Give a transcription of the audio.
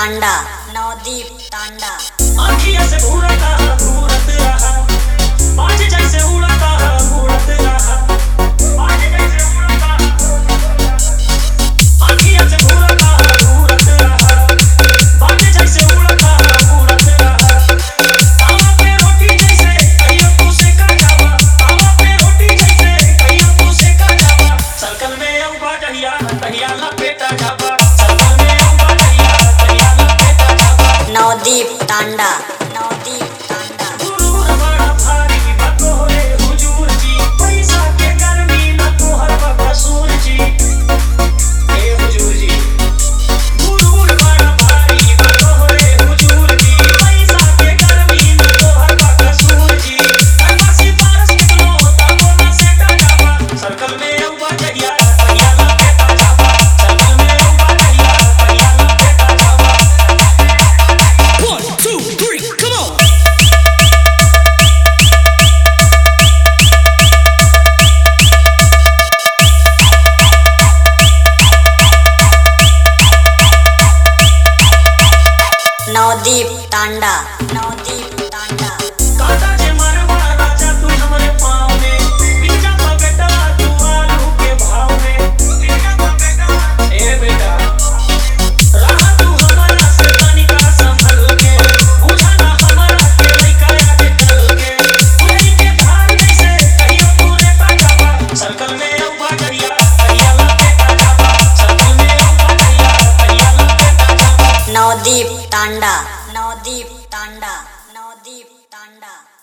तांडा नवदीप तांडा। आँखिया से घूरता घूरत रहा, बाज जैसे उड़ता उड़त रहा, बाज जैसे उड़ता आँखिया से घूरता घूरत रहा, बाज जैसे उड़ता उड़त रहा। तावा पे रोटी जैसे कहियो तू सेका जावा, तावा पे रोटी जैसे कहियो तू सेका जावा। सर्कल में अउबा जहिया तहिया लपेटा जावा, सर्कल में अउबा जहिया तहिया लपेटा जावा। नवदीप तांडा नवदीप तांडा। गुरूर बड़ा भारी बा तोहरे हुजूर जी, पैसा के गर्मी न तोहर बा कसूर जी। हे हुजूर जी गुरूर बड़ा भारी बा तोहरे हुजूर जी, पैसा के गर्मी न तोहर बा कसूर जी। करवा सिफारिश कितनो तबो न सेटा जावा, सर्कल में अउबा जहिया तहिया लपेटा जावा, सर्कल में अउबा जहिया तहिया लपेटा जावा। 1, 2, 3, come on! नवदीप तांडा नवदीप तांडा। काटा जे मारवा राजा तू हमरे पाँव में, बिक जाता बेटा तू आलू के भाव में, बिक जाता बेटा ए बेटा। रहा तू हमारा से तनिका संभल के, बुझाना हमारा के लइका आज कल के। उलई के धार जैसे कहियो तू लेटा जावा, सर्कल में अउबा जहिया तहिया लपेटा जावा, सर्कल में अउबा जहिया तहिया लपेटा जावा। नवदीप तांडा नवदीप तांडा नवदीप तांडा।